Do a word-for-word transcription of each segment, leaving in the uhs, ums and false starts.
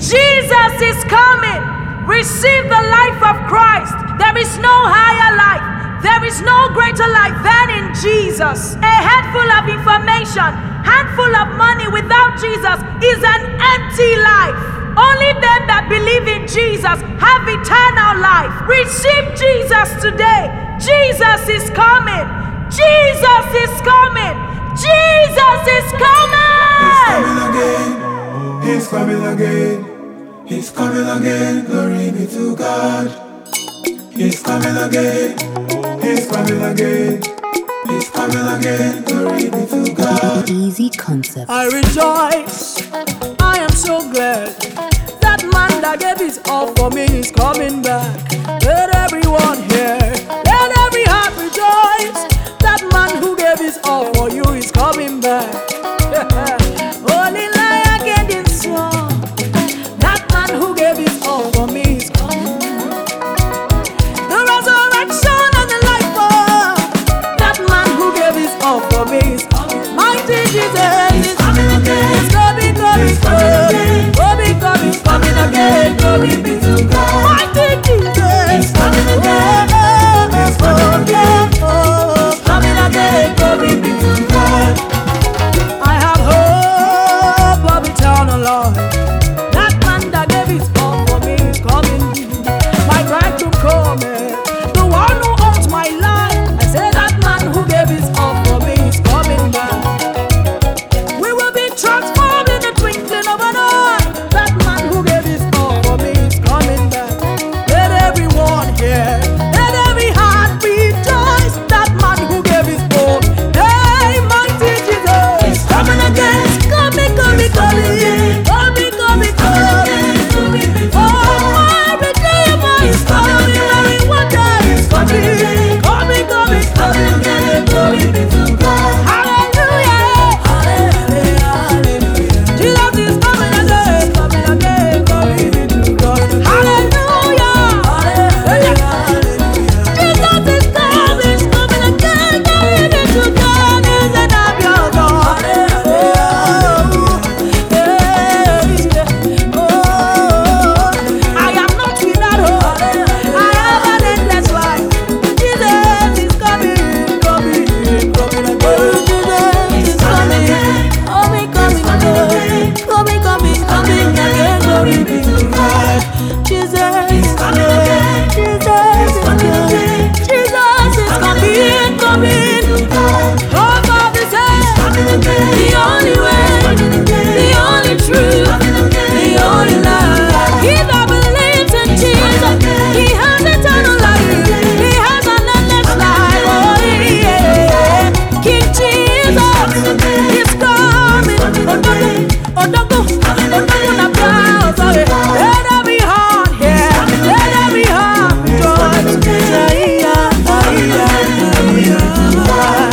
Jesus is coming. Receive the life of Christ. There is no higher life. There is no greater life than in Jesus. A head full of information, handful of money without Jesus is an empty life. Only them that believe in Jesus have eternal life. Receive Jesus today. Jesus is coming. Jesus is coming. Jesus is coming. He's coming again. He's coming again. Glory be to God. He's coming again. He's coming again. He's coming again. Glory be to God. Easy concept. I rejoice. I am so glad. That man that gave his all for me is coming back. Let everyone hear. Let every heart rejoice. That man who gave his all for you is coming back. Only lion can this song. That man who gave his all for me is coming back. The resurrection and the life of that man who gave his all for me is coming. Mighty Jesus is coming again. He's coming, coming, coming, coming, coming, coming again. Glory be to God. Mighty Jesus is coming again. He's coming again. Oh, coming again. Glory be to God. I have hope of eternal life. That man that gave his all for me is coming. My bridegroom coming. The one who owns my life. I say that man who gave his all for me is coming back. We will be transformed in the twinkling of an eye. That man who gave his all for me is coming back. Let everyone hear. Let every heart rejoice. That man who gave his all. Hey, mighty Jesus is coming again. He's coming, coming, coming. Coming, coming, coming. Oh, my Redeemer is coming. Very wonder is coming. Coming, coming, coming again. Glory be to God. Hallelujah. Hallelujah. Hallelujah. Jesus is coming again. Coming again. Glory be to God. Hallelujah. Hallelujah. Hallelujah. Jesus is coming. He's coming again. Glory be to God. He's an abia God. Oh, I am not without hope. I have an endless life. Jesus is coming, coming, coming again. Jesus is coming, coming, coming again. Coming, coming, coming again. Glory be to God. Jesus is coming. Jesus is coming. Jesus is coming, coming. Oh, Father said, the only way, the only truth, the only life. He that believes in Jesus, he has eternal life. He has an endless life. Oh, yeah. King Jesus is coming. Oh, don't go, oh, don't go, now bow. Sorry. Let every heart hear. Let every heart rejoice. Yeah, yeah, yeah, yeah, yeah.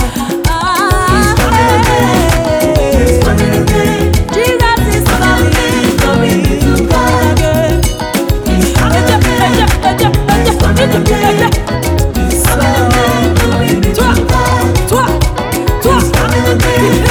Jesus is coming, coming to God again. Toi, toi, toi,